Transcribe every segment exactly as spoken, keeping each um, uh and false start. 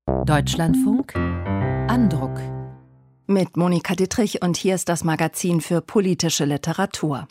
Deutschlandfunk Andruck mit Monika Dittrich, und hier ist das Magazin für politische Literatur.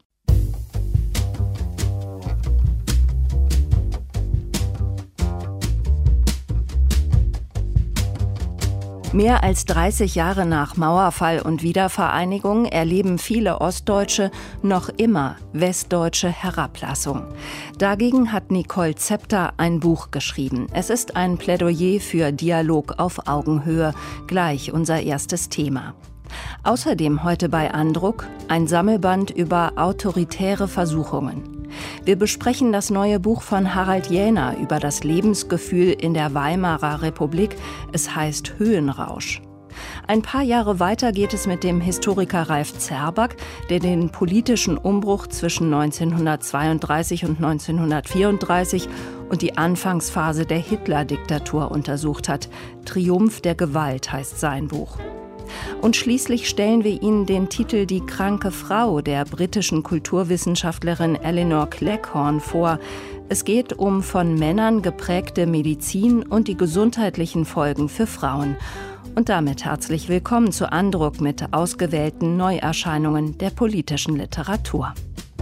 Mehr als dreißig Jahre nach Mauerfall und Wiedervereinigung erleben viele Ostdeutsche noch immer westdeutsche Herablassung. Dagegen hat Nicole Zepter ein Buch geschrieben. Es ist ein Plädoyer für Dialog auf Augenhöhe, gleich unser erstes Thema. Außerdem heute bei Andruck ein Sammelband über autoritäre Versuchungen. Wir besprechen das neue Buch von Harald Jähner über das Lebensgefühl in der Weimarer Republik. Es heißt Höhenrausch. Ein paar Jahre weiter geht es mit dem Historiker Ralf Zerback, der den politischen Umbruch zwischen neunzehnhundertzweiunddreißig und neunzehnhundertvierunddreißig und die Anfangsphase der Hitler-Diktatur untersucht hat. Triumph der Gewalt heißt sein Buch. Und schließlich stellen wir Ihnen den Titel Die kranke Frau der britischen Kulturwissenschaftlerin Eleanor Cleghorn vor. Es geht um von Männern geprägte Medizin und die gesundheitlichen Folgen für Frauen. Und damit herzlich willkommen zu Andruck mit ausgewählten Neuerscheinungen der politischen Literatur.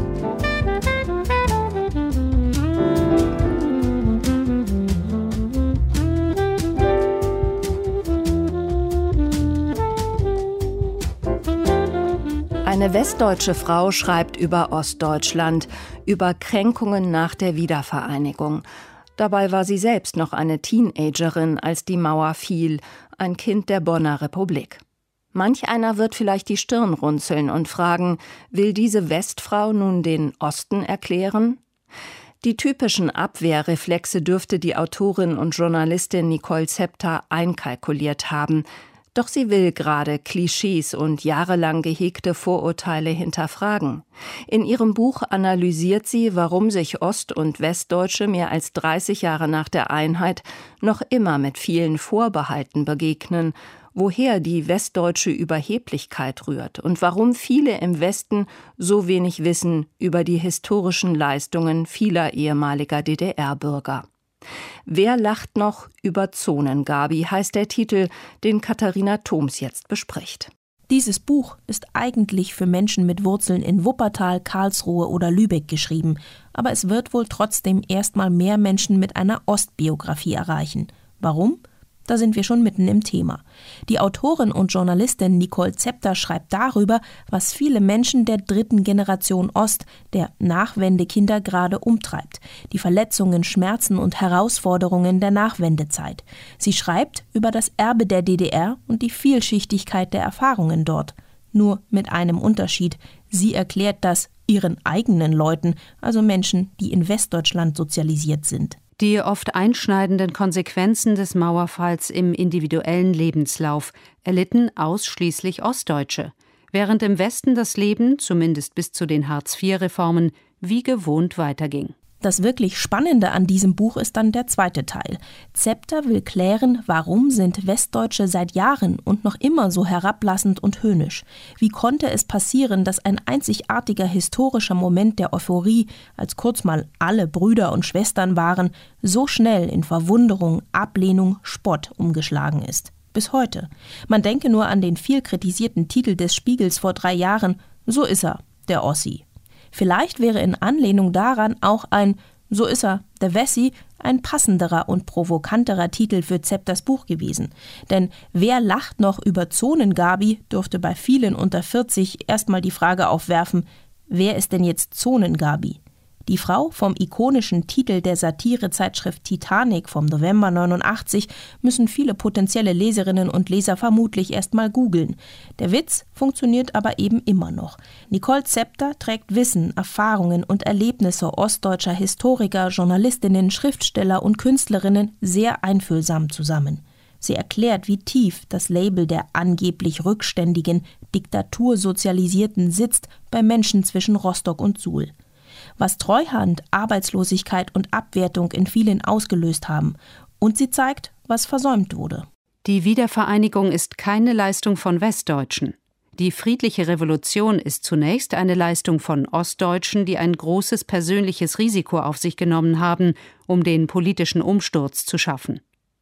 Eine westdeutsche Frau schreibt über Ostdeutschland, über Kränkungen nach der Wiedervereinigung. Dabei war sie selbst noch eine Teenagerin, als die Mauer fiel, ein Kind der Bonner Republik. Manch einer wird vielleicht die Stirn runzeln und fragen, will diese Westfrau nun den Osten erklären? Die typischen Abwehrreflexe dürfte die Autorin und Journalistin Nicole Zepter einkalkuliert haben. Doch sie will gerade Klischees und jahrelang gehegte Vorurteile hinterfragen. In ihrem Buch analysiert sie, warum sich Ost- und Westdeutsche mehr als dreißig Jahre nach der Einheit noch immer mit vielen Vorbehalten begegnen, woher die westdeutsche Überheblichkeit rührt und warum viele im Westen so wenig wissen über die historischen Leistungen vieler ehemaliger D D R-Bürger. Wer lacht noch über Zonengabi, heißt der Titel, den Katharina Thoms jetzt bespricht. Dieses Buch ist eigentlich für Menschen mit Wurzeln in Wuppertal, Karlsruhe oder Lübeck geschrieben, aber es wird wohl trotzdem erstmal mehr Menschen mit einer Ostbiografie erreichen. Warum? Da sind wir schon mitten im Thema. Die Autorin und Journalistin Nicole Zepter schreibt darüber, was viele Menschen der dritten Generation Ost, der Nachwendekinder, gerade umtreibt. Die Verletzungen, Schmerzen und Herausforderungen der Nachwendezeit. Sie schreibt über das Erbe der D D R und die Vielschichtigkeit der Erfahrungen dort. Nur mit einem Unterschied. Sie erklärt das ihren eigenen Leuten, also Menschen, die in Westdeutschland sozialisiert sind. Die oft einschneidenden Konsequenzen des Mauerfalls im individuellen Lebenslauf erlitten ausschließlich Ostdeutsche, während im Westen das Leben, zumindest bis zu den Hartz vier Reformen, wie gewohnt weiterging. Das wirklich Spannende an diesem Buch ist dann der zweite Teil. Zepter will klären, warum sind Westdeutsche seit Jahren und noch immer so herablassend und höhnisch? Wie konnte es passieren, dass ein einzigartiger historischer Moment der Euphorie, als kurz mal alle Brüder und Schwestern waren, so schnell in Verwunderung, Ablehnung, Spott umgeschlagen ist? Bis heute. Man denke nur an den viel kritisierten Titel des Spiegels vor drei Jahren, so ist er, der Ossi. Vielleicht wäre in Anlehnung daran auch ein »So ist er, der Wessi« ein passenderer und provokanterer Titel für Zepters Buch gewesen. Denn wer lacht noch über Zonengabi, dürfte bei vielen unter vierzig erstmal die Frage aufwerfen, wer ist denn jetzt Zonengabi? Die Frau vom ikonischen Titel der Satirezeitschrift Titanic vom November neunundachtzig müssen viele potenzielle Leserinnen und Leser vermutlich erst mal googeln. Der Witz funktioniert aber eben immer noch. Nicole Zepter trägt Wissen, Erfahrungen und Erlebnisse ostdeutscher Historiker, Journalistinnen, Schriftsteller und Künstlerinnen sehr einfühlsam zusammen. Sie erklärt, wie tief das Label der angeblich rückständigen, diktatursozialisierten sitzt bei Menschen zwischen Rostock und Suhl. Was Treuhand, Arbeitslosigkeit und Abwertung in vielen ausgelöst haben. Und sie zeigt, was versäumt wurde. Die Wiedervereinigung ist keine Leistung von Westdeutschen. Die friedliche Revolution ist zunächst eine Leistung von Ostdeutschen, die ein großes persönliches Risiko auf sich genommen haben, um den politischen Umsturz zu schaffen.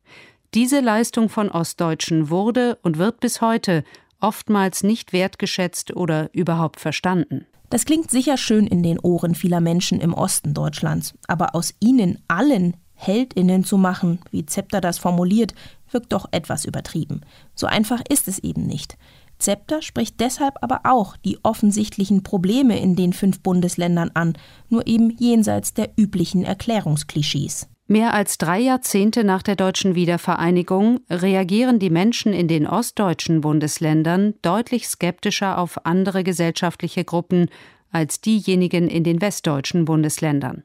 Diese Leistung von Ostdeutschen wurde und wird bis heute oftmals nicht wertgeschätzt oder überhaupt verstanden. Das klingt sicher schön in den Ohren vieler Menschen im Osten Deutschlands, aber aus ihnen allen HeldInnen zu machen, wie Zepter das formuliert, wirkt doch etwas übertrieben. So einfach ist es eben nicht. Zepter spricht deshalb aber auch die offensichtlichen Probleme in den fünf Bundesländern an, nur eben jenseits der üblichen Erklärungsklischees. Mehr als drei Jahrzehnte nach der deutschen Wiedervereinigung reagieren die Menschen in den ostdeutschen Bundesländern deutlich skeptischer auf andere gesellschaftliche Gruppen als diejenigen in den westdeutschen Bundesländern.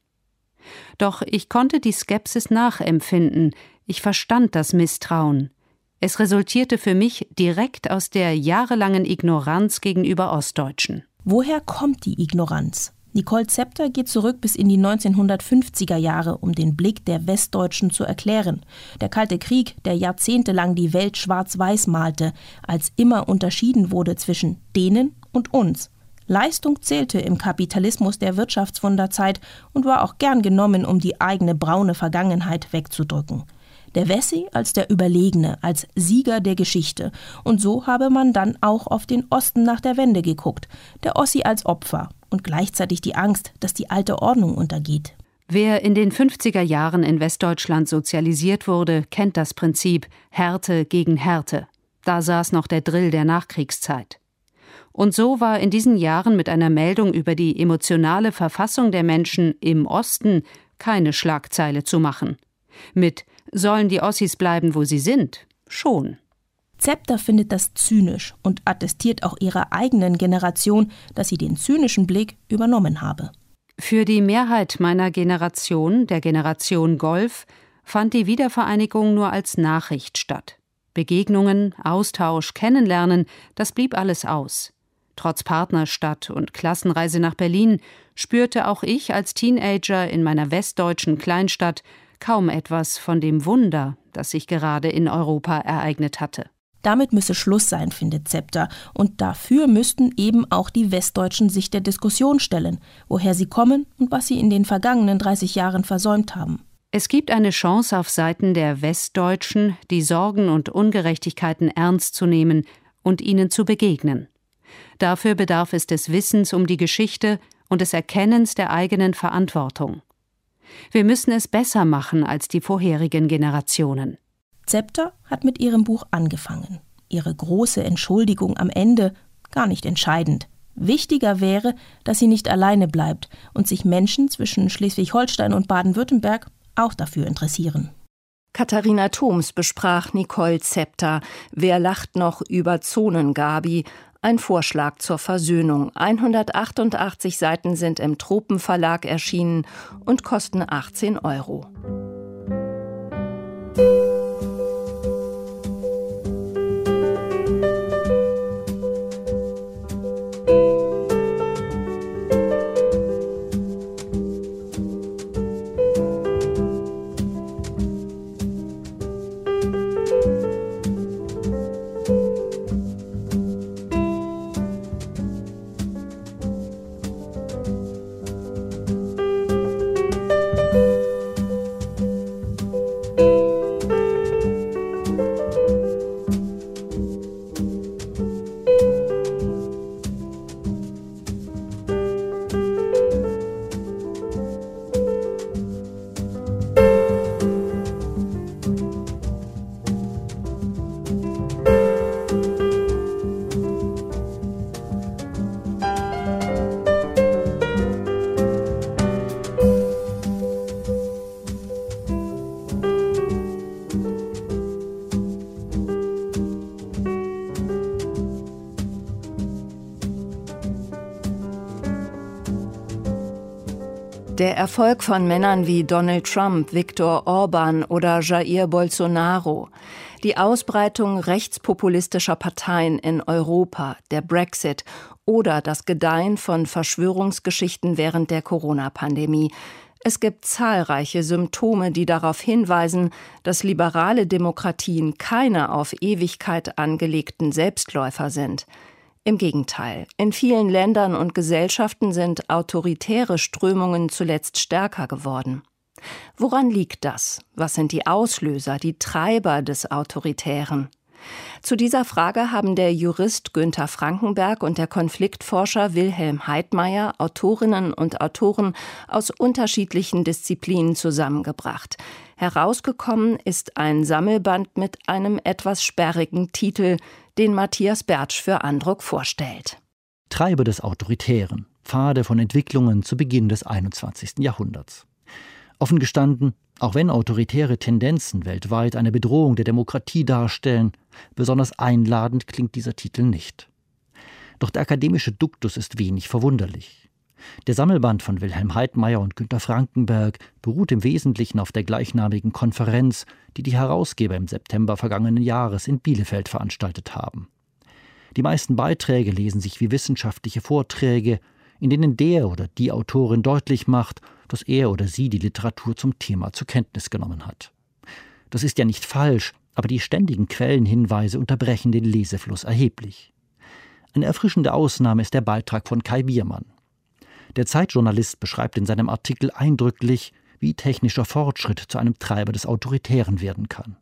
Doch ich konnte die Skepsis nachempfinden, ich verstand das Misstrauen. Es resultierte für mich direkt aus der jahrelangen Ignoranz gegenüber Ostdeutschen. Woher kommt die Ignoranz? Nicole Zepter geht zurück bis in die neunzehnhundertfünfziger Jahre, um den Blick der Westdeutschen zu erklären. Der Kalte Krieg, der jahrzehntelang die Welt schwarz-weiß malte, als immer unterschieden wurde zwischen denen und uns. Leistung zählte im Kapitalismus der Wirtschaftswunderzeit und war auch gern genommen, um die eigene braune Vergangenheit wegzudrücken. Der Wessi als der Überlegene, als Sieger der Geschichte. Und so habe man dann auch auf den Osten nach der Wende geguckt. Der Ossi als Opfer und gleichzeitig die Angst, dass die alte Ordnung untergeht. Wer in den fünfziger Jahren in Westdeutschland sozialisiert wurde, kennt das Prinzip Härte gegen Härte. Da saß noch der Drill der Nachkriegszeit. Und so war in diesen Jahren mit einer Meldung über die emotionale Verfassung der Menschen im Osten keine Schlagzeile zu machen. Mit »Sollen die Ossis bleiben, wo sie sind?« schon. Zepter findet das zynisch und attestiert auch ihrer eigenen Generation, dass sie den zynischen Blick übernommen habe. Für die Mehrheit meiner Generation, der Generation Golf, fand die Wiedervereinigung nur als Nachricht statt. Begegnungen, Austausch, Kennenlernen, das blieb alles aus. Trotz Partnerstadt und Klassenreise nach Berlin spürte auch ich als Teenager in meiner westdeutschen Kleinstadt kaum etwas von dem Wunder, das sich gerade in Europa ereignet hatte. Damit müsse Schluss sein, findet Zepter. Und dafür müssten eben auch die Westdeutschen sich der Diskussion stellen, woher sie kommen und was sie in den vergangenen dreißig Jahren versäumt haben. Es gibt eine Chance auf Seiten der Westdeutschen, die Sorgen und Ungerechtigkeiten ernst zu nehmen und ihnen zu begegnen. Dafür bedarf es des Wissens um die Geschichte und des Erkennens der eigenen Verantwortung. Wir müssen es besser machen als die vorherigen Generationen. Zepter hat mit ihrem Buch angefangen. Ihre große Entschuldigung am Ende gar nicht entscheidend. Wichtiger wäre, dass sie nicht alleine bleibt und sich Menschen zwischen Schleswig-Holstein und Baden-Württemberg auch dafür interessieren. Katharina Thoms besprach Nicole Zepter. Wer lacht noch über Zonengabi? Ein Vorschlag zur Versöhnung. hundertachtundachtzig Seiten sind im Tropenverlag erschienen und kosten achtzehn Euro. Der Erfolg von Männern wie Donald Trump, Viktor Orban oder Jair Bolsonaro, die Ausbreitung rechtspopulistischer Parteien in Europa, der Brexit oder das Gedeihen von Verschwörungsgeschichten während der Corona-Pandemie. Es gibt zahlreiche Symptome, die darauf hinweisen, dass liberale Demokratien keine auf Ewigkeit angelegten Selbstläufer sind. Im Gegenteil, in vielen Ländern und Gesellschaften sind autoritäre Strömungen zuletzt stärker geworden. Woran liegt das? Was sind die Auslöser, die Treiber des Autoritären? Zu dieser Frage haben der Jurist Günther Frankenberg und der Konfliktforscher Wilhelm Heidmayer Autorinnen und Autoren aus unterschiedlichen Disziplinen zusammengebracht. Herausgekommen ist ein Sammelband mit einem etwas sperrigen Titel, den Matthias Bertsch für Andruck vorstellt. Treiber des Autoritären. Pfade von Entwicklungen zu Beginn des einundzwanzigsten Jahrhunderts. Offen gestanden, auch wenn autoritäre Tendenzen weltweit eine Bedrohung der Demokratie darstellen, besonders einladend klingt dieser Titel nicht. Doch der akademische Duktus ist wenig verwunderlich. Der Sammelband von Wilhelm Heidmayer und Günther Frankenberg beruht im Wesentlichen auf der gleichnamigen Konferenz, die die Herausgeber im September vergangenen Jahres in Bielefeld veranstaltet haben. Die meisten Beiträge lesen sich wie wissenschaftliche Vorträge, in denen der oder die Autorin deutlich macht, dass er oder sie die Literatur zum Thema zur Kenntnis genommen hat. Das ist ja nicht falsch, aber die ständigen Quellenhinweise unterbrechen den Lesefluss erheblich. Eine erfrischende Ausnahme ist der Beitrag von Kai Biermann. Der Zeitjournalist beschreibt in seinem Artikel eindrücklich, wie technischer Fortschritt zu einem Treiber des Autoritären werden kann.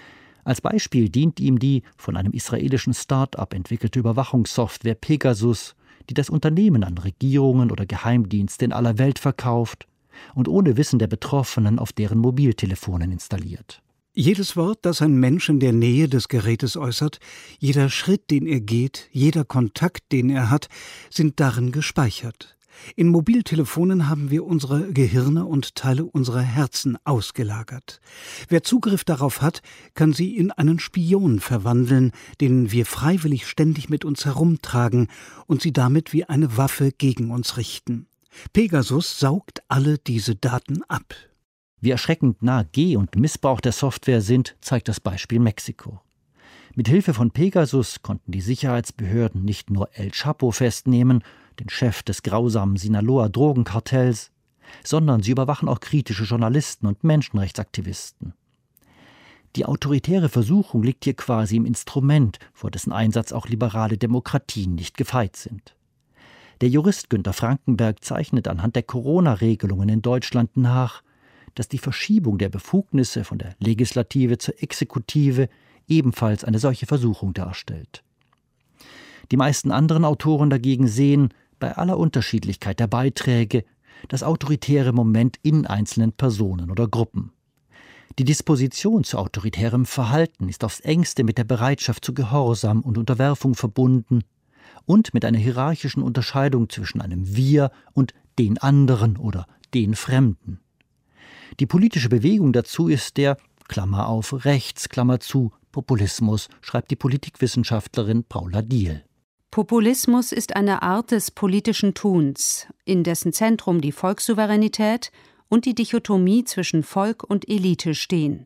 Als Beispiel dient ihm die von einem israelischen Start-up entwickelte Überwachungssoftware Pegasus, die das Unternehmen an Regierungen oder Geheimdienste in aller Welt verkauft und ohne Wissen der Betroffenen auf deren Mobiltelefonen installiert. Jedes Wort, das ein Mensch in der Nähe des Gerätes äußert, jeder Schritt, den er geht, jeder Kontakt, den er hat, sind darin gespeichert. In Mobiltelefonen haben wir unsere Gehirne und Teile unserer Herzen ausgelagert. Wer Zugriff darauf hat, kann sie in einen Spion verwandeln, den wir freiwillig ständig mit uns herumtragen und sie damit wie eine Waffe gegen uns richten. Pegasus saugt alle diese Daten ab. Wie erschreckend nah Geh- und Missbrauch der Software sind, zeigt das Beispiel Mexiko. Mit Hilfe von Pegasus konnten die Sicherheitsbehörden nicht nur El Chapo festnehmen, den Chef des grausamen Sinaloa-Drogenkartells, sondern sie überwachen auch kritische Journalisten und Menschenrechtsaktivisten. Die autoritäre Versuchung liegt hier quasi im Instrument, vor dessen Einsatz auch liberale Demokratien nicht gefeit sind. Der Jurist Günther Frankenberg zeichnet anhand der Corona-Regelungen in Deutschland nach, dass die Verschiebung der Befugnisse von der Legislative zur Exekutive ebenfalls eine solche Versuchung darstellt. Die meisten anderen Autoren dagegen sehen, bei aller Unterschiedlichkeit der Beiträge, das autoritäre Moment in einzelnen Personen oder Gruppen. Die Disposition zu autoritärem Verhalten ist aufs engste mit der Bereitschaft zu Gehorsam und Unterwerfung verbunden und mit einer hierarchischen Unterscheidung zwischen einem Wir und den anderen oder den Fremden. Die politische Bewegung dazu ist der, Klammer auf, Rechts, Klammer zu, Populismus, schreibt die Politikwissenschaftlerin Paula Diehl. Populismus ist eine Art des politischen Tuns, in dessen Zentrum die Volkssouveränität und die Dichotomie zwischen Volk und Elite stehen.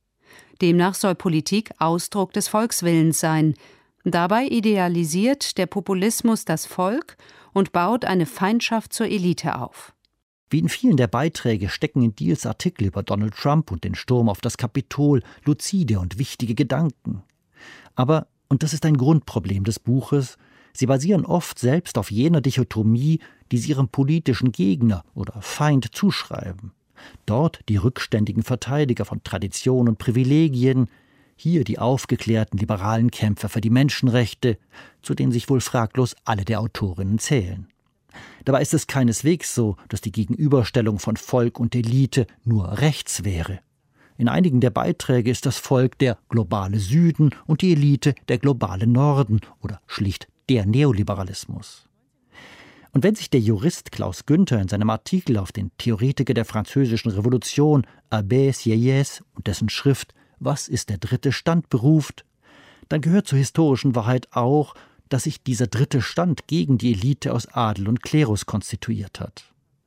Demnach soll Politik Ausdruck des Volkswillens sein. Dabei idealisiert der Populismus das Volk und baut eine Feindschaft zur Elite auf. Wie in vielen der Beiträge stecken in Diels Artikel über Donald Trump und den Sturm auf das Kapitol luzide und wichtige Gedanken. Aber, und das ist ein Grundproblem des Buches, sie basieren oft selbst auf jener Dichotomie, die sie ihrem politischen Gegner oder Feind zuschreiben. Dort die rückständigen Verteidiger von Tradition und Privilegien, hier die aufgeklärten liberalen Kämpfer für die Menschenrechte, zu denen sich wohl fraglos alle der Autorinnen zählen. Dabei ist es keineswegs so, dass die Gegenüberstellung von Volk und Elite nur rechts wäre. In einigen der Beiträge ist das Volk der globale Süden und die Elite der globale Norden oder schlicht der Neoliberalismus. Und wenn sich der Jurist Klaus Günther in seinem Artikel auf den Theoretiker der französischen Revolution Abbé Sieyès und dessen Schrift »Was ist der dritte Stand« beruft, dann gehört zur historischen Wahrheit auch, dass sich dieser dritte Stand gegen die Elite aus Adel und Klerus konstituiert hat.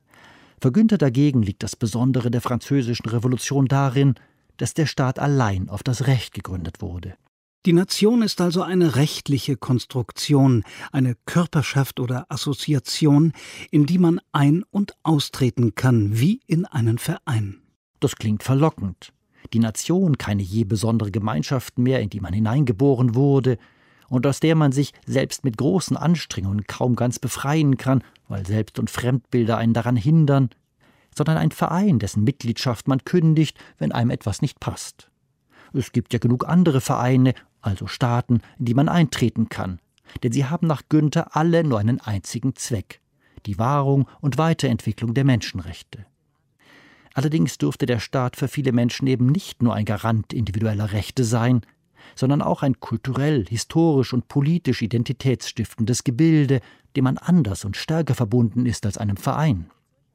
Für Günther dagegen liegt das Besondere der französischen Revolution darin, dass der Staat allein auf das Recht gegründet wurde. Die Nation ist also eine rechtliche Konstruktion, eine Körperschaft oder Assoziation, in die man ein- und austreten kann, wie in einen Verein. Das klingt verlockend. Die Nation keine je besondere Gemeinschaft mehr, in die man hineingeboren wurde und aus der man sich selbst mit großen Anstrengungen kaum ganz befreien kann, weil Selbst- und Fremdbilder einen daran hindern. sondern ein Verein, dessen Mitgliedschaft man kündigt, wenn einem etwas nicht passt. Es gibt ja genug andere Vereine, also Staaten, in die man eintreten kann, denn sie haben nach Günther alle nur einen einzigen Zweck: die Wahrung und Weiterentwicklung der Menschenrechte. Allerdings dürfte der Staat für viele Menschen eben nicht nur ein Garant individueller Rechte sein, sondern auch ein kulturell, historisch und politisch identitätsstiftendes Gebilde, dem man anders und stärker verbunden ist als einem Verein.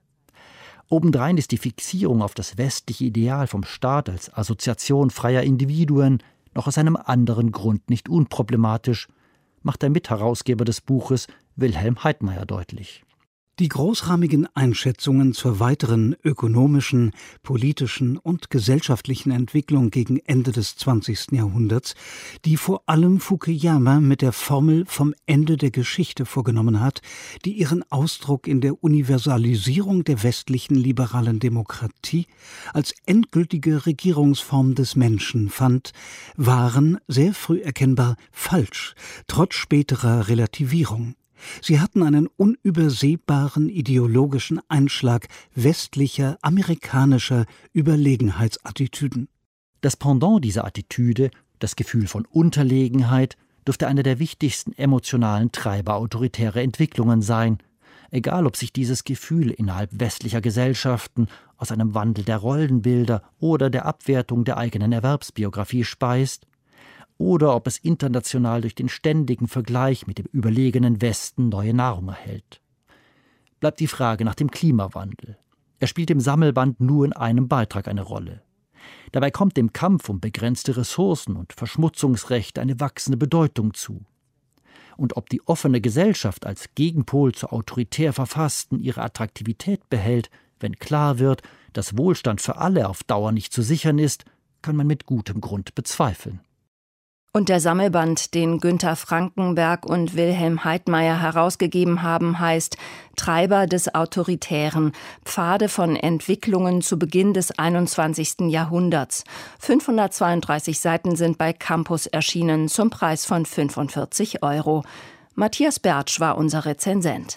Obendrein ist die Fixierung auf das westliche Ideal vom Staat als Assoziation freier Individuen noch aus einem anderen Grund nicht unproblematisch, macht der Mitherausgeber des Buches Wilhelm Heidmayer deutlich. Die großrahmigen Einschätzungen zur weiteren ökonomischen, politischen und gesellschaftlichen Entwicklung gegen Ende des zwanzigsten Jahrhunderts, die vor allem Fukuyama mit der Formel vom Ende der Geschichte vorgenommen hat, die ihren Ausdruck in der Universalisierung der westlichen liberalen Demokratie als endgültige Regierungsform des Menschen fand, waren sehr früh erkennbar falsch, trotz späterer Relativierung. Sie hatten einen unübersehbaren ideologischen Einschlag westlicher, amerikanischer Überlegenheitsattitüden. Das Pendant dieser Attitüde, das Gefühl von Unterlegenheit, dürfte einer der wichtigsten emotionalen Treiber autoritärer Entwicklungen sein, egal ob sich dieses Gefühl innerhalb westlicher Gesellschaften aus einem Wandel der Rollenbilder oder der Abwertung der eigenen Erwerbsbiografie speist, oder ob es international durch den ständigen Vergleich mit dem überlegenen Westen neue Nahrung erhält. Bleibt die Frage nach dem Klimawandel. Er spielt im Sammelband nur in einem Beitrag eine Rolle. Dabei kommt dem Kampf um begrenzte Ressourcen und Verschmutzungsrechte eine wachsende Bedeutung zu. Und ob die offene Gesellschaft als Gegenpol zur autoritär Verfassten ihre Attraktivität behält, wenn klar wird, dass Wohlstand für alle auf Dauer nicht zu sichern ist, kann man mit gutem Grund bezweifeln. Und der Sammelband, den Günther Frankenberg und Wilhelm Heidmayer herausgegeben haben, heißt »Treiber des Autoritären. Pfade von Entwicklungen zu Beginn des einundzwanzigsten Jahrhunderts«. fünfhundertzweiunddreißig Seiten sind bei Campus erschienen, zum Preis von fünfundvierzig Euro. Matthias Bertsch war unser Rezensent.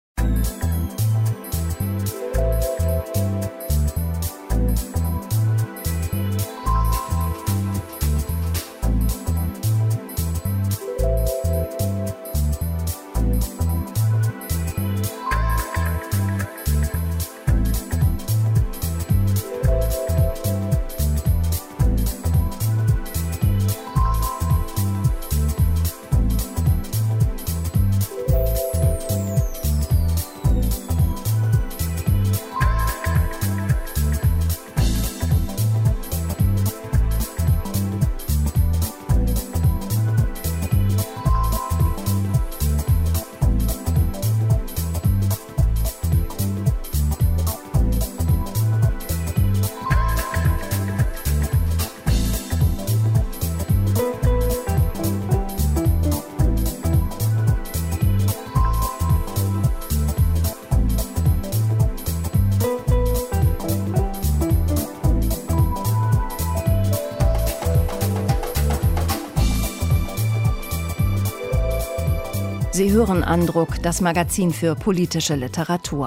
Sie hören Andruck, das Magazin für politische Literatur.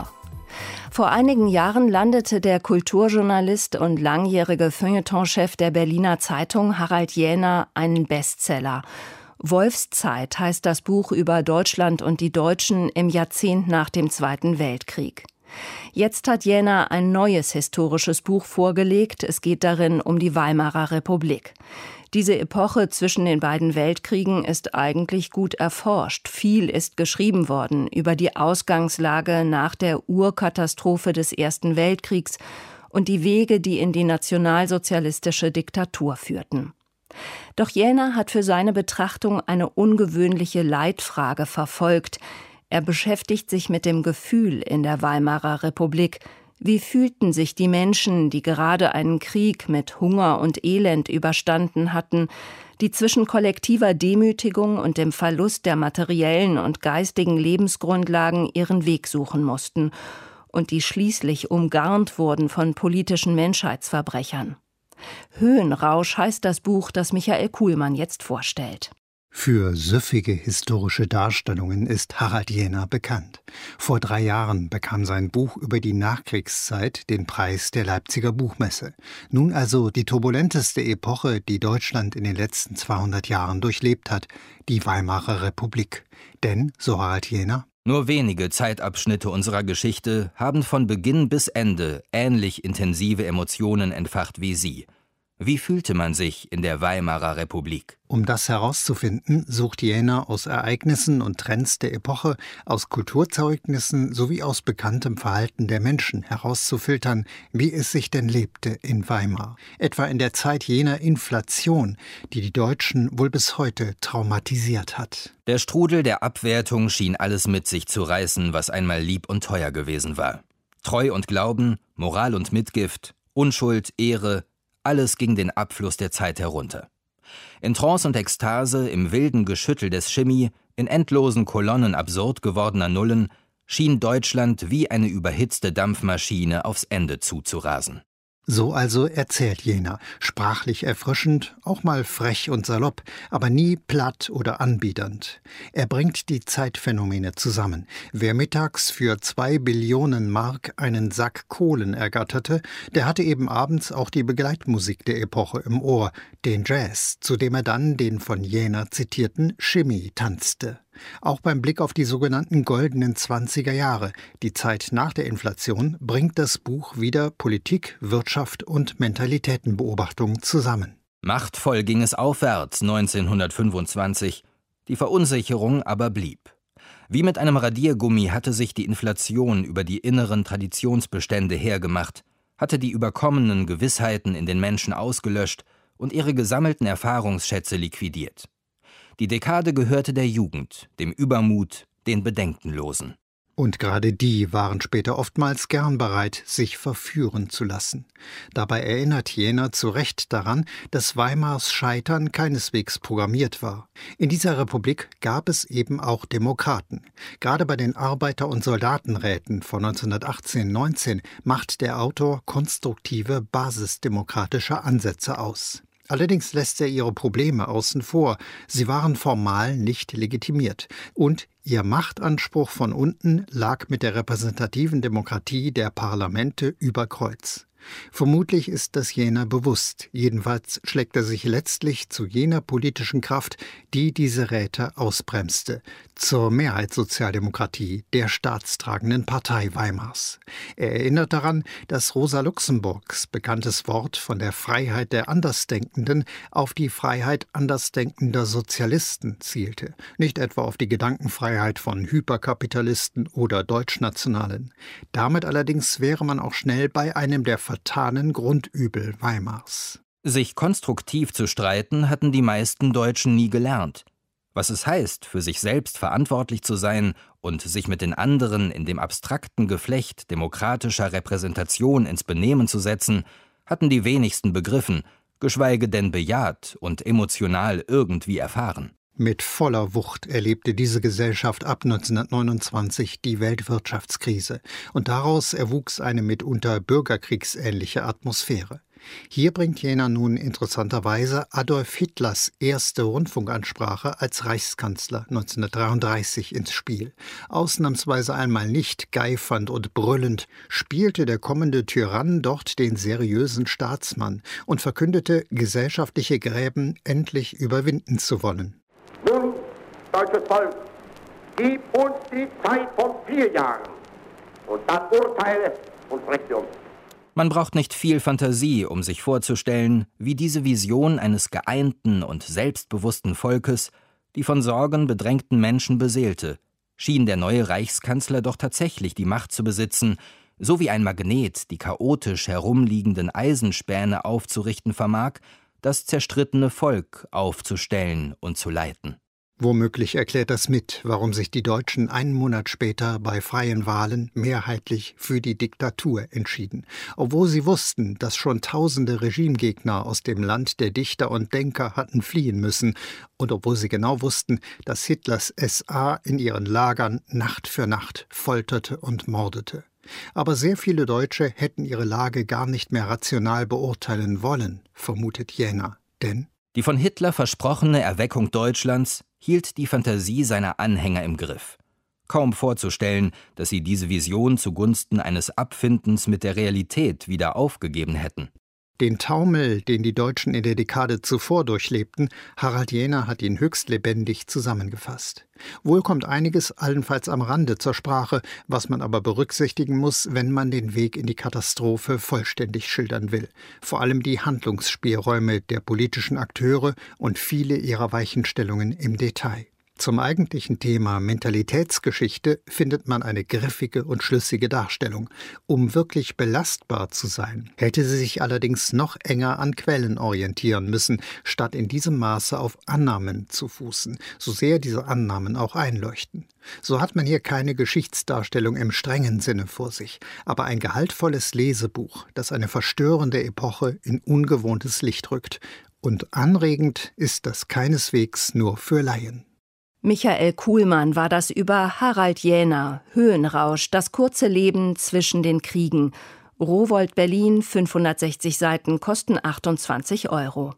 Vor einigen Jahren landete der Kulturjournalist und langjährige Feuilletonchef der Berliner Zeitung Harald Jähner einen Bestseller. Wolfszeit heißt das Buch über Deutschland und die Deutschen im Jahrzehnt nach dem Zweiten Weltkrieg. Jetzt hat Jähner ein neues historisches Buch vorgelegt. Es geht darin um die Weimarer Republik. Diese Epoche zwischen den beiden Weltkriegen ist eigentlich gut erforscht. Viel ist geschrieben worden über die Ausgangslage nach der Urkatastrophe des Ersten Weltkriegs und die Wege, die in die nationalsozialistische Diktatur führten. Doch Jähner hat für seine Betrachtung eine ungewöhnliche Leitfrage verfolgt. Er beschäftigt sich mit dem Gefühl in der Weimarer Republik. Wie fühlten sich die Menschen, die gerade einen Krieg mit Hunger und Elend überstanden hatten, die zwischen kollektiver Demütigung und dem Verlust der materiellen und geistigen Lebensgrundlagen ihren Weg suchen mussten und die schließlich umgarnt wurden von politischen Menschheitsverbrechern? Höhenrausch heißt das Buch, das Michael Kuhlmann jetzt vorstellt. Für süffige historische Darstellungen ist Harald Jähner bekannt. Vor drei Jahren bekam sein Buch über die Nachkriegszeit den Preis der Leipziger Buchmesse. Nun also die turbulenteste Epoche, die Deutschland in den letzten zweihundert Jahren durchlebt hat, die Weimarer Republik. Denn, so Harald Jähner, nur wenige Zeitabschnitte unserer Geschichte haben von Beginn bis Ende ähnlich intensive Emotionen entfacht wie sie. Wie fühlte man sich in der Weimarer Republik? Um das herauszufinden, sucht Jähner aus Ereignissen und Trends der Epoche, aus Kulturzeugnissen sowie aus bekanntem Verhalten der Menschen herauszufiltern, wie es sich denn lebte in Weimar. Etwa in der Zeit jener Inflation, die die Deutschen wohl bis heute traumatisiert hat. Der Strudel der Abwertung schien alles mit sich zu reißen, was einmal lieb und teuer gewesen war. Treu und Glauben, Moral und Mitgift, Unschuld, Ehre, alles ging den Abfluss der Zeit herunter. In Trance und Ekstase, im wilden Geschüttel des Chemie, in endlosen Kolonnen absurd gewordener Nullen, schien Deutschland wie eine überhitzte Dampfmaschine aufs Ende zuzurasen. So also erzählt Jähner, sprachlich erfrischend, auch mal frech und salopp, aber nie platt oder anbiedernd. Er bringt die Zeitphänomene zusammen. Wer mittags für zwei Billionen Mark einen Sack Kohlen ergatterte, der hatte eben abends auch die Begleitmusik der Epoche im Ohr, den Jazz, zu dem er dann den von Jähner zitierten Shimmy tanzte. Auch beim Blick auf die sogenannten goldenen zwanziger Jahre, die Zeit nach der Inflation, bringt das Buch wieder Politik, Wirtschaft und Mentalitätenbeobachtung zusammen. Machtvoll ging es aufwärts neunzehnhundertfünfundzwanzig, die Verunsicherung aber blieb. Wie mit einem Radiergummi hatte sich die Inflation über die inneren Traditionsbestände hergemacht, hatte die überkommenen Gewissheiten in den Menschen ausgelöscht und ihre gesammelten Erfahrungsschätze liquidiert. Die Dekade gehörte der Jugend, dem Übermut, den Bedenkenlosen. Und gerade die waren später oftmals gern bereit, sich verführen zu lassen. Dabei erinnert Jähner zu Recht daran, dass Weimars Scheitern keineswegs programmiert war. In dieser Republik gab es eben auch Demokraten. Gerade bei den Arbeiter- und Soldatenräten von neunzehnhundertachtzehn neunzehn macht der Autor konstruktive basisdemokratische Ansätze aus. Allerdings lässt er ihre Probleme außen vor. Sie waren formal nicht legitimiert. Und ihr Machtanspruch von unten lag mit der repräsentativen Demokratie der Parlamente über Kreuz. Vermutlich ist das Jähner bewusst. Jedenfalls schlägt er sich letztlich zu jener politischen Kraft, die diese Räte ausbremste, zur Mehrheitssozialdemokratie, der staatstragenden Partei Weimars. Er erinnert daran, dass Rosa Luxemburgs bekanntes Wort von der Freiheit der Andersdenkenden auf die Freiheit andersdenkender Sozialisten zielte, nicht etwa auf die Gedankenfreiheit von Hyperkapitalisten oder Deutschnationalen. Damit allerdings wäre man auch schnell bei einem der vertanen Grundübel Weimars. Sich konstruktiv zu streiten hatten die meisten Deutschen nie gelernt. Was es heißt, für sich selbst verantwortlich zu sein und sich mit den anderen in dem abstrakten Geflecht demokratischer Repräsentation ins Benehmen zu setzen, hatten die wenigsten begriffen, geschweige denn bejaht und emotional irgendwie erfahren. Mit voller Wucht erlebte diese Gesellschaft ab neunzehnhundertneunundzwanzig die Weltwirtschaftskrise und daraus erwuchs eine mitunter bürgerkriegsähnliche Atmosphäre. Hier bringt Jähner nun interessanterweise Adolf Hitlers erste Rundfunkansprache als Reichskanzler neunzehnhundertdreiunddreißig ins Spiel. Ausnahmsweise einmal nicht geifernd und brüllend spielte der kommende Tyrann dort den seriösen Staatsmann und verkündete, gesellschaftliche Gräben endlich überwinden zu wollen. Nun, deutsches Volk, gib uns die Zeit von vier Jahren und dann urteile und richte uns. Man braucht nicht viel Fantasie, um sich vorzustellen, wie diese Vision eines geeinten und selbstbewussten Volkes die von Sorgen bedrängten Menschen beseelte. Schien der neue Reichskanzler doch tatsächlich die Macht zu besitzen, so wie ein Magnet die chaotisch herumliegenden Eisenspäne aufzurichten vermag, das zerstrittene Volk aufzustellen und zu leiten. Womöglich erklärt das mit, warum sich die Deutschen einen Monat später bei freien Wahlen mehrheitlich für die Diktatur entschieden, obwohl sie wussten, dass schon tausende Regimegegner aus dem Land der Dichter und Denker hatten fliehen müssen und obwohl sie genau wussten, dass Hitlers S A in ihren Lagern Nacht für Nacht folterte und mordete. Aber sehr viele Deutsche hätten ihre Lage gar nicht mehr rational beurteilen wollen, vermutet Jähner, denn die von Hitler versprochene Erweckung Deutschlands hielt die Fantasie seiner Anhänger im Griff. Kaum vorzustellen, dass sie diese Vision zugunsten eines Abfindens mit der Realität wieder aufgegeben hätten. Den Taumel, den die Deutschen in der Dekade zuvor durchlebten, Harald Jähner hat ihn höchst lebendig zusammengefasst. Wohl kommt einiges allenfalls am Rande zur Sprache, was man aber berücksichtigen muss, wenn man den Weg in die Katastrophe vollständig schildern will. Vor allem die Handlungsspielräume der politischen Akteure und viele ihrer Weichenstellungen im Detail. Zum eigentlichen Thema Mentalitätsgeschichte findet man eine griffige und schlüssige Darstellung. Um wirklich belastbar zu sein, hätte sie sich allerdings noch enger an Quellen orientieren müssen, statt in diesem Maße auf Annahmen zu fußen, so sehr diese Annahmen auch einleuchten. So hat man hier keine Geschichtsdarstellung im strengen Sinne vor sich, aber ein gehaltvolles Lesebuch, das eine verstörende Epoche in ungewohntes Licht rückt. Und anregend ist das keineswegs nur für Laien. Michael Kuhlmann war das über Harald Jähner, Höhenrausch, das kurze Leben zwischen den Kriegen. Rowohlt Berlin, fünfhundertsechzig Seiten, kosten achtundzwanzig Euro.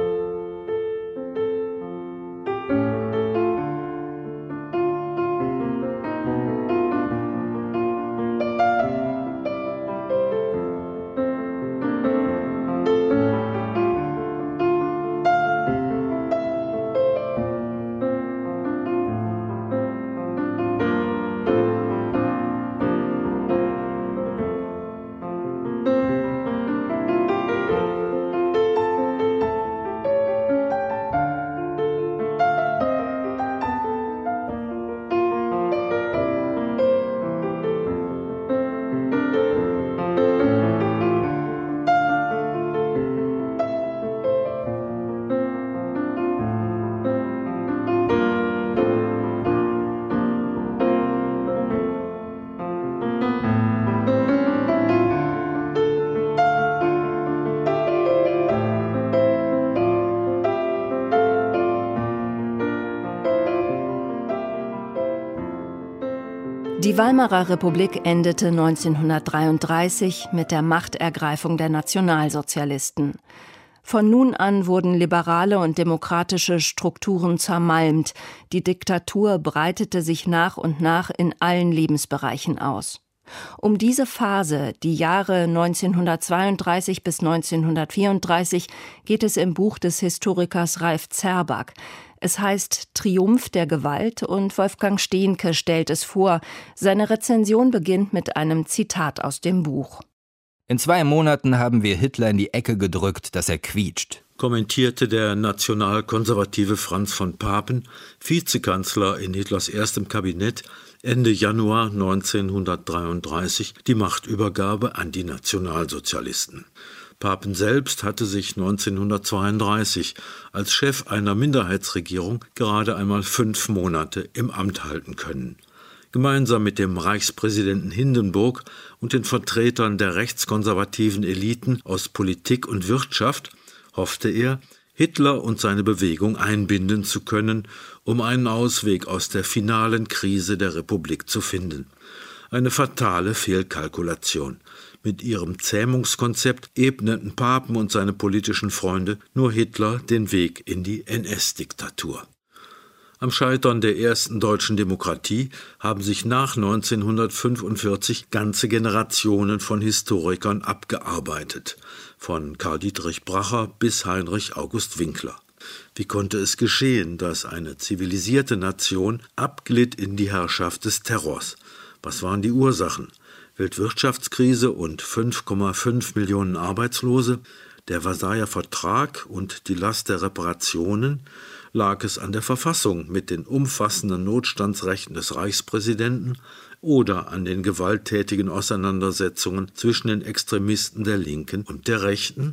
Die Weimarer Republik endete neunzehnhundertdreiunddreißig mit der Machtergreifung der Nationalsozialisten. Von nun an wurden liberale und demokratische Strukturen zermalmt. Die Diktatur breitete sich nach und nach in allen Lebensbereichen aus. Um diese Phase, die Jahre neunzehnhundertzweiunddreißig bis neunzehnhundertvierunddreißig, geht es im Buch des Historikers Ralf Zerback. Es heißt Triumph der Gewalt und Wolfgang Stehnke stellt es vor. Seine Rezension beginnt mit einem Zitat aus dem Buch. In zwei Monaten haben wir Hitler in die Ecke gedrückt, dass er quietscht, kommentierte der nationalkonservative Franz von Papen, Vizekanzler in Hitlers erstem Kabinett, Ende Januar neunzehnhundertdreiunddreißig die Machtübergabe an die Nationalsozialisten. Papen selbst hatte sich neunzehnhundertzweiunddreißig als Chef einer Minderheitsregierung gerade einmal fünf Monate im Amt halten können. Gemeinsam mit dem Reichspräsidenten Hindenburg und den Vertretern der rechtskonservativen Eliten aus Politik und Wirtschaft hoffte er, Hitler und seine Bewegung einbinden zu können, um einen Ausweg aus der finalen Krise der Republik zu finden. Eine fatale Fehlkalkulation. Mit ihrem Zähmungskonzept ebneten Papen und seine politischen Freunde nur Hitler den Weg in die N S-Diktatur. Am Scheitern der ersten deutschen Demokratie haben sich nach neunzehnhundertfünfundvierzig ganze Generationen von Historikern abgearbeitet, von Karl Dietrich Bracher bis Heinrich August Winkler. Wie konnte es geschehen, dass eine zivilisierte Nation abglitt in die Herrschaft des Terrors? Was waren die Ursachen? Weltwirtschaftskrise und fünf Komma fünf Millionen Arbeitslose, der Versailler Vertrag und die Last der Reparationen? Lag es an der Verfassung mit den umfassenden Notstandsrechten des Reichspräsidenten oder an den gewalttätigen Auseinandersetzungen zwischen den Extremisten der Linken und der Rechten?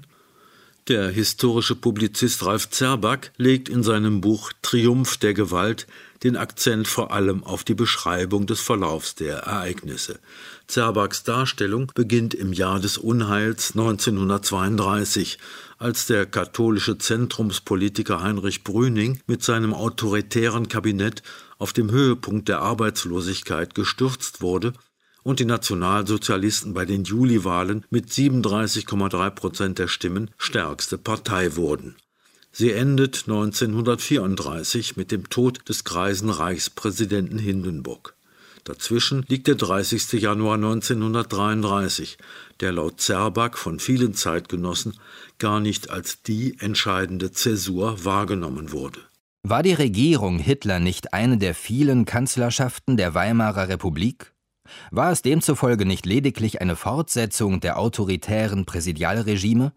Der historische Publizist Ralf Zerback legt in seinem Buch Triumph der Gewalt den Akzent vor allem auf die Beschreibung des Verlaufs der Ereignisse. Zerbacks Darstellung beginnt im Jahr des Unheils neunzehnhundertzweiunddreißig, als der katholische Zentrumspolitiker Heinrich Brüning mit seinem autoritären Kabinett auf dem Höhepunkt der Arbeitslosigkeit gestürzt wurde und die Nationalsozialisten bei den Juliwahlen mit siebenunddreißig Komma drei Prozent der Stimmen stärkste Partei wurden. Sie endet neunzehnhundertvierunddreißig mit dem Tod des greisen Reichspräsidenten Hindenburg. Dazwischen liegt der dreißigste Januar neunzehnhundertdreiunddreißig, der laut Zerback von vielen Zeitgenossen gar nicht als die entscheidende Zäsur wahrgenommen wurde. War die Regierung Hitler nicht eine der vielen Kanzlerschaften der Weimarer Republik? War es demzufolge nicht lediglich eine Fortsetzung der autoritären Präsidialregime?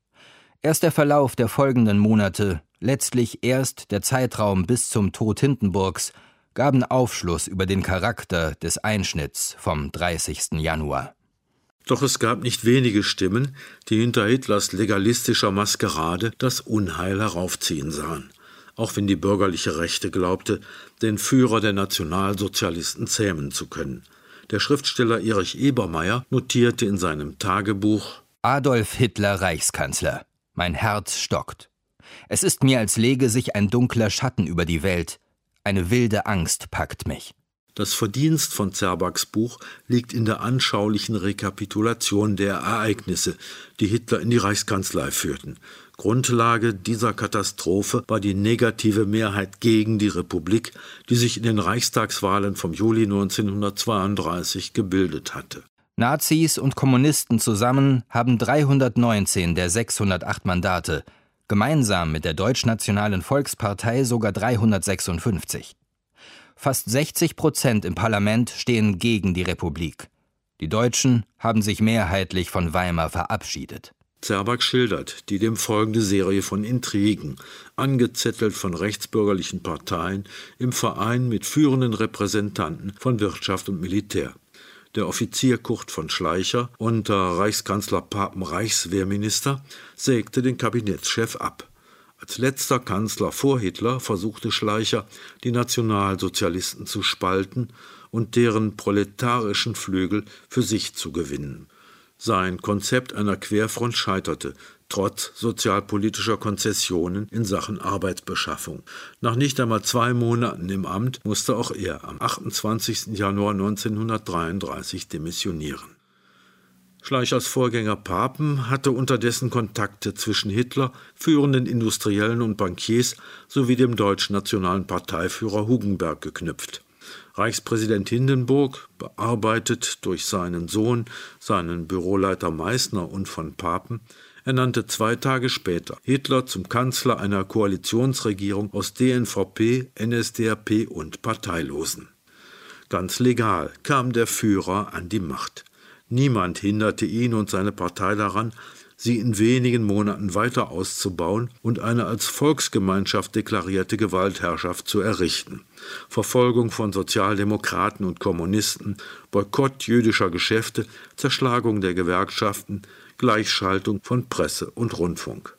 Erst der Verlauf der folgenden Monate, letztlich erst der Zeitraum bis zum Tod Hindenburgs, gaben Aufschluss über den Charakter des Einschnitts vom dreißigsten Januar. Doch es gab nicht wenige Stimmen, die hinter Hitlers legalistischer Maskerade das Unheil heraufziehen sahen, auch wenn die bürgerliche Rechte glaubte, den Führer der Nationalsozialisten zähmen zu können. Der Schriftsteller Erich Ebermeier notierte in seinem Tagebuch: Adolf Hitler Reichskanzler. Mein Herz stockt. Es ist mir, als lege sich ein dunkler Schatten über die Welt. Eine wilde Angst packt mich. Das Verdienst von Zerbacks Buch liegt in der anschaulichen Rekapitulation der Ereignisse, die Hitler in die Reichskanzlei führten. Grundlage dieser Katastrophe war die negative Mehrheit gegen die Republik, die sich in den Reichstagswahlen vom Juli neunzehnhundertzweiunddreißig gebildet hatte. Nazis und Kommunisten zusammen haben dreihundertneunzehn der sechshundertacht Mandate, gemeinsam mit der Deutschnationalen Volkspartei sogar dreihundertsechsundfünfzig. Fast sechzig Prozent im Parlament stehen gegen die Republik. Die Deutschen haben sich mehrheitlich von Weimar verabschiedet. Zerback schildert die dem folgende Serie von Intrigen, angezettelt von rechtsbürgerlichen Parteien im Verein mit führenden Repräsentanten von Wirtschaft und Militär. Der Offizier Kurt von Schleicher, unter Reichskanzler Papen Reichswehrminister, sägte den Kabinettschef ab. Als letzter Kanzler vor Hitler versuchte Schleicher, die Nationalsozialisten zu spalten und deren proletarischen Flügel für sich zu gewinnen. Sein Konzept einer Querfront scheiterte, trotz sozialpolitischer Konzessionen in Sachen Arbeitsbeschaffung. Nach nicht einmal zwei Monaten im Amt musste auch er am achtundzwanzigsten Januar neunzehnhundertdreiunddreißig demissionieren. Schleichers Vorgänger Papen hatte unterdessen Kontakte zwischen Hitler, führenden Industriellen und Bankiers sowie dem deutschen nationalen Parteiführer Hugenberg geknüpft. Reichspräsident Hindenburg, bearbeitet durch seinen Sohn, seinen Büroleiter Meissner und von Papen, ernannte zwei Tage später Hitler zum Kanzler einer Koalitionsregierung aus D N V P, N S D A P und Parteilosen. Ganz legal kam der Führer an die Macht. Niemand hinderte ihn und seine Partei daran, sie in wenigen Monaten weiter auszubauen und eine als Volksgemeinschaft deklarierte Gewaltherrschaft zu errichten. Verfolgung von Sozialdemokraten und Kommunisten, Boykott jüdischer Geschäfte, Zerschlagung der Gewerkschaften, Gleichschaltung von Presse und Rundfunk.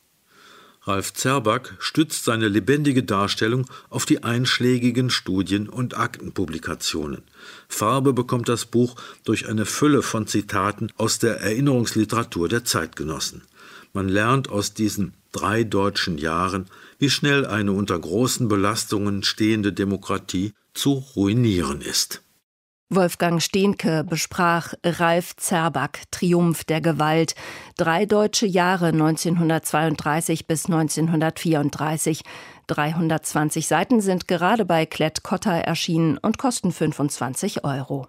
Ralf Zerback stützt seine lebendige Darstellung auf die einschlägigen Studien- und Aktenpublikationen. Farbe bekommt das Buch durch eine Fülle von Zitaten aus der Erinnerungsliteratur der Zeitgenossen. Man lernt aus diesen drei deutschen Jahren, wie schnell eine unter großen Belastungen stehende Demokratie zu ruinieren ist. Wolfgang Stehnke besprach Ralf Zerback, Triumph der Gewalt. Drei deutsche Jahre neunzehnhundertzweiunddreißig bis neunzehnhundertvierunddreißig. dreihundertzwanzig Seiten sind gerade bei Klett-Cotta erschienen und kosten fünfundzwanzig Euro.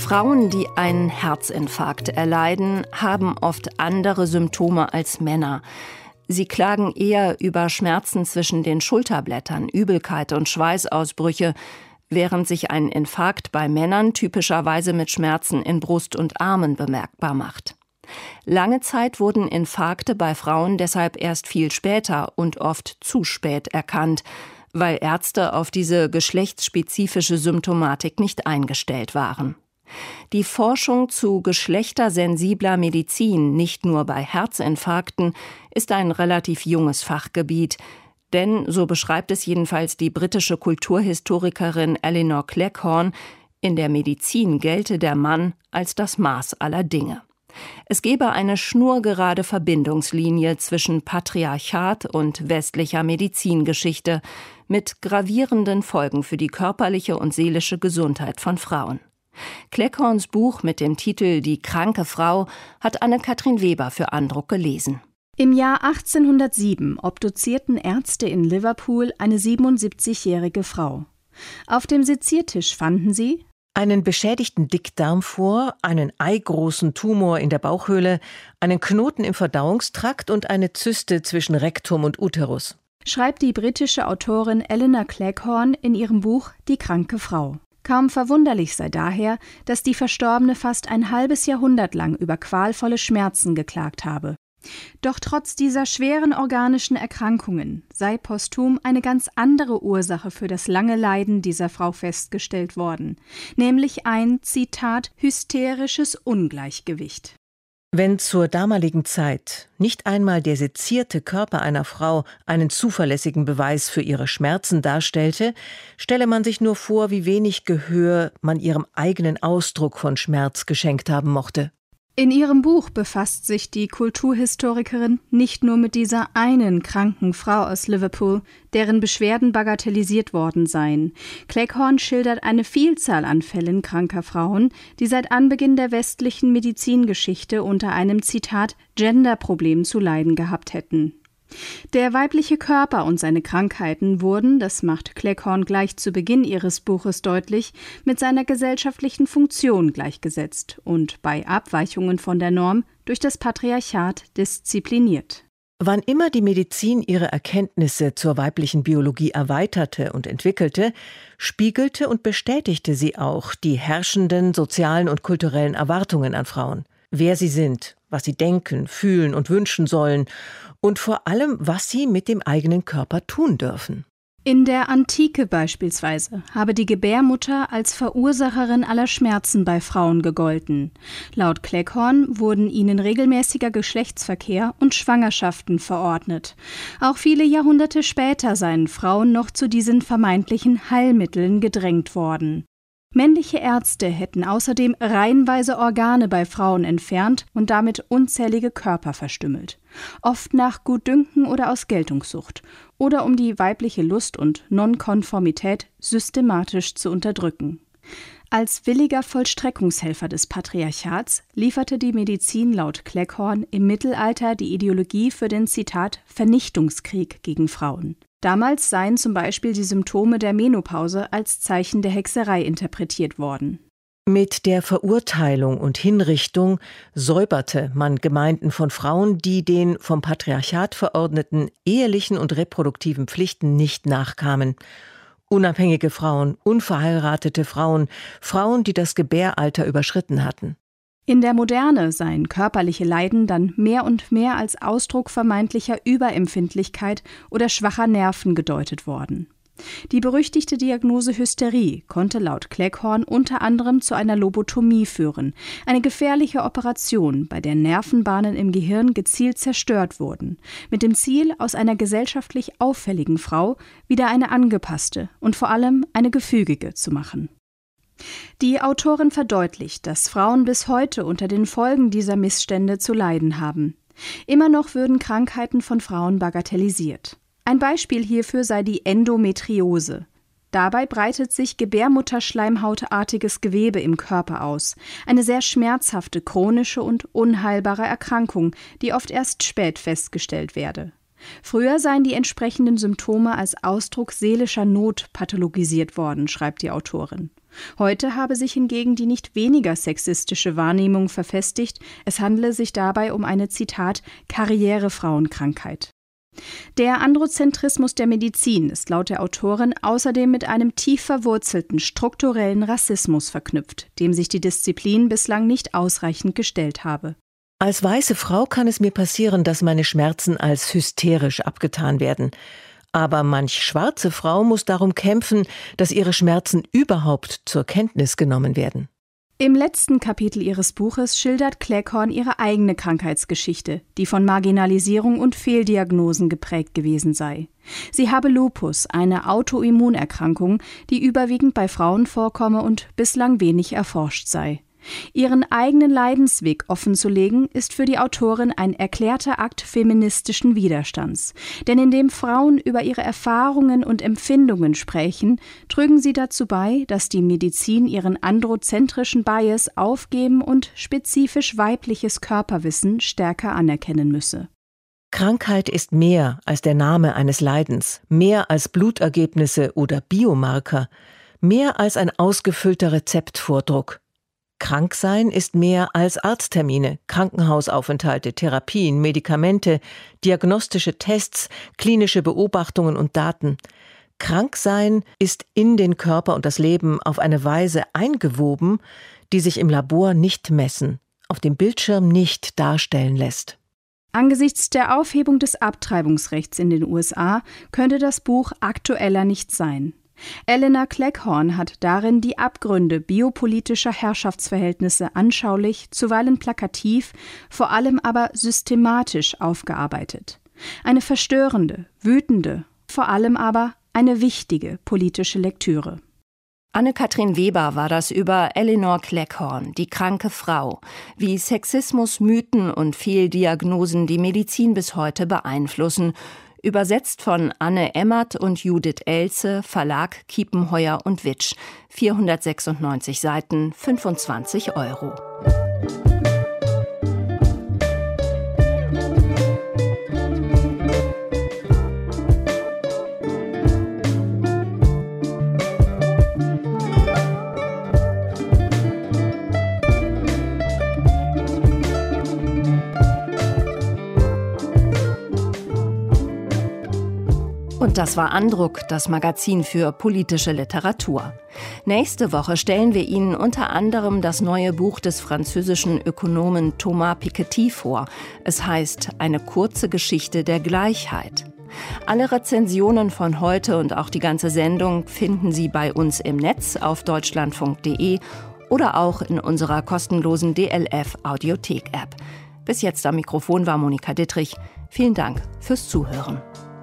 Frauen, die einen Herzinfarkt erleiden, haben oft andere Symptome als Männer. Sie klagen eher über Schmerzen zwischen den Schulterblättern, Übelkeit und Schweißausbrüche, während sich ein Infarkt bei Männern typischerweise mit Schmerzen in Brust und Armen bemerkbar macht. Lange Zeit wurden Infarkte bei Frauen deshalb erst viel später und oft zu spät erkannt, weil Ärzte auf diese geschlechtsspezifische Symptomatik nicht eingestellt waren. Die Forschung zu geschlechtersensibler Medizin, nicht nur bei Herzinfarkten, ist ein relativ junges Fachgebiet. Denn, so beschreibt es jedenfalls die britische Kulturhistorikerin Eleanor Cleghorn, in der Medizin gelte der Mann als das Maß aller Dinge. Es gebe eine schnurgerade Verbindungslinie zwischen Patriarchat und westlicher Medizingeschichte mit gravierenden Folgen für die körperliche und seelische Gesundheit von Frauen. Cleghorns Buch mit dem Titel »Die kranke Frau« hat Anne-Kathrin Weber für Andruck gelesen. Im Jahr achtzehnhundertsieben obduzierten Ärzte in Liverpool eine siebenundsiebzigjährige Frau. Auf dem Seziertisch fanden sie einen beschädigten Dickdarm vor, einen eigroßen Tumor in der Bauchhöhle, einen Knoten im Verdauungstrakt und eine Zyste zwischen Rektum und Uterus, schreibt die britische Autorin Eleanor Cleghorn in ihrem Buch »Die kranke Frau«. Kaum verwunderlich sei daher, dass die Verstorbene fast ein halbes Jahrhundert lang über qualvolle Schmerzen geklagt habe. Doch trotz dieser schweren organischen Erkrankungen sei posthum eine ganz andere Ursache für das lange Leiden dieser Frau festgestellt worden, nämlich ein, Zitat, hysterisches Ungleichgewicht. Wenn zur damaligen Zeit nicht einmal der sezierte Körper einer Frau einen zuverlässigen Beweis für ihre Schmerzen darstellte, stelle man sich nur vor, wie wenig Gehör man ihrem eigenen Ausdruck von Schmerz geschenkt haben mochte. In ihrem Buch befasst sich die Kulturhistorikerin nicht nur mit dieser einen kranken Frau aus Liverpool, deren Beschwerden bagatellisiert worden seien. Cleghorn schildert eine Vielzahl an Fällen kranker Frauen, die seit Anbeginn der westlichen Medizingeschichte unter einem, Zitat, Genderproblem zu leiden gehabt hätten. Der weibliche Körper und seine Krankheiten wurden, das macht Cleghorn gleich zu Beginn ihres Buches deutlich, mit seiner gesellschaftlichen Funktion gleichgesetzt und bei Abweichungen von der Norm durch das Patriarchat diszipliniert. Wann immer die Medizin ihre Erkenntnisse zur weiblichen Biologie erweiterte und entwickelte, spiegelte und bestätigte sie auch die herrschenden sozialen und kulturellen Erwartungen an Frauen. Wer sie sind, was sie denken, fühlen und wünschen sollen und vor allem, was sie mit dem eigenen Körper tun dürfen. In der Antike beispielsweise habe die Gebärmutter als Verursacherin aller Schmerzen bei Frauen gegolten. Laut Cleghorn wurden ihnen regelmäßiger Geschlechtsverkehr und Schwangerschaften verordnet. Auch viele Jahrhunderte später seien Frauen noch zu diesen vermeintlichen Heilmitteln gedrängt worden. Männliche Ärzte hätten außerdem reihenweise Organe bei Frauen entfernt und damit unzählige Körper verstümmelt. Oft nach Gutdünken oder aus Geltungssucht oder um die weibliche Lust und Nonkonformität systematisch zu unterdrücken. Als williger Vollstreckungshelfer des Patriarchats lieferte die Medizin laut Cleghorn im Mittelalter die Ideologie für den, Zitat, Vernichtungskrieg gegen Frauen. Damals seien zum Beispiel die Symptome der Menopause als Zeichen der Hexerei interpretiert worden. Mit der Verurteilung und Hinrichtung säuberte man Gemeinden von Frauen, die den vom Patriarchat verordneten ehelichen und reproduktiven Pflichten nicht nachkamen. Unabhängige Frauen, unverheiratete Frauen, Frauen, die das Gebäralter überschritten hatten. In der Moderne seien körperliche Leiden dann mehr und mehr als Ausdruck vermeintlicher Überempfindlichkeit oder schwacher Nerven gedeutet worden. Die berüchtigte Diagnose Hysterie konnte laut Cleghorn unter anderem zu einer Lobotomie führen, eine gefährliche Operation, bei der Nervenbahnen im Gehirn gezielt zerstört wurden, mit dem Ziel, aus einer gesellschaftlich auffälligen Frau wieder eine angepasste und vor allem eine gefügige zu machen. Die Autorin verdeutlicht, dass Frauen bis heute unter den Folgen dieser Missstände zu leiden haben. Immer noch würden Krankheiten von Frauen bagatellisiert. Ein Beispiel hierfür sei die Endometriose. Dabei breitet sich Gebärmutterschleimhautartiges Gewebe im Körper aus. Eine sehr schmerzhafte, chronische und unheilbare Erkrankung, die oft erst spät festgestellt werde. Früher seien die entsprechenden Symptome als Ausdruck seelischer Not pathologisiert worden, schreibt die Autorin. Heute habe sich hingegen die nicht weniger sexistische Wahrnehmung verfestigt, es handele sich dabei um eine, Zitat, Karrierefrauenkrankheit. Der Androzentrismus der Medizin ist laut der Autorin außerdem mit einem tief verwurzelten strukturellen Rassismus verknüpft, dem sich die Disziplin bislang nicht ausreichend gestellt habe. Als weiße Frau kann es mir passieren, dass meine Schmerzen als hysterisch abgetan werden. Aber manch schwarze Frau muss darum kämpfen, dass ihre Schmerzen überhaupt zur Kenntnis genommen werden. Im letzten Kapitel ihres Buches schildert Cleghorn ihre eigene Krankheitsgeschichte, die von Marginalisierung und Fehldiagnosen geprägt gewesen sei. Sie habe Lupus, eine Autoimmunerkrankung, die überwiegend bei Frauen vorkomme und bislang wenig erforscht sei. Ihren eigenen Leidensweg offenzulegen, ist für die Autorin ein erklärter Akt feministischen Widerstands. Denn indem Frauen über ihre Erfahrungen und Empfindungen sprechen, trügen sie dazu bei, dass die Medizin ihren androzentrischen Bias aufgeben und spezifisch weibliches Körperwissen stärker anerkennen müsse. Krankheit ist mehr als der Name eines Leidens, mehr als Blutergebnisse oder Biomarker, mehr als ein ausgefüllter Rezeptvordruck. Kranksein ist mehr als Arzttermine, Krankenhausaufenthalte, Therapien, Medikamente, diagnostische Tests, klinische Beobachtungen und Daten. Kranksein ist in den Körper und das Leben auf eine Weise eingewoben, die sich im Labor nicht messen, auf dem Bildschirm nicht darstellen lässt. Angesichts der Aufhebung des Abtreibungsrechts in den U S A könnte das Buch aktueller nicht sein. Eleanor Cleghorn hat darin die Abgründe biopolitischer Herrschaftsverhältnisse anschaulich, zuweilen plakativ, vor allem aber systematisch aufgearbeitet. Eine verstörende, wütende, vor allem aber eine wichtige politische Lektüre. Anne-Kathrin Weber war das über Eleanor Cleghorn, die kranke Frau, wie Sexismus, Mythen und Fehldiagnosen die Medizin bis heute beeinflussen. Übersetzt von Anne Emmert und Judith Elze, Verlag Kiepenheuer und Witsch. vierhundertsechsundneunzig Seiten, fünfundzwanzig Euro. Und das war Andruck, das Magazin für politische Literatur. Nächste Woche stellen wir Ihnen unter anderem das neue Buch des französischen Ökonomen Thomas Piketty vor. Es heißt Eine kurze Geschichte der Gleichheit. Alle Rezensionen von heute und auch die ganze Sendung finden Sie bei uns im Netz auf deutschlandfunk punkt de oder auch in unserer kostenlosen D L F-Audiothek-App. Bis jetzt am Mikrofon war Monika Dittrich. Vielen Dank fürs Zuhören.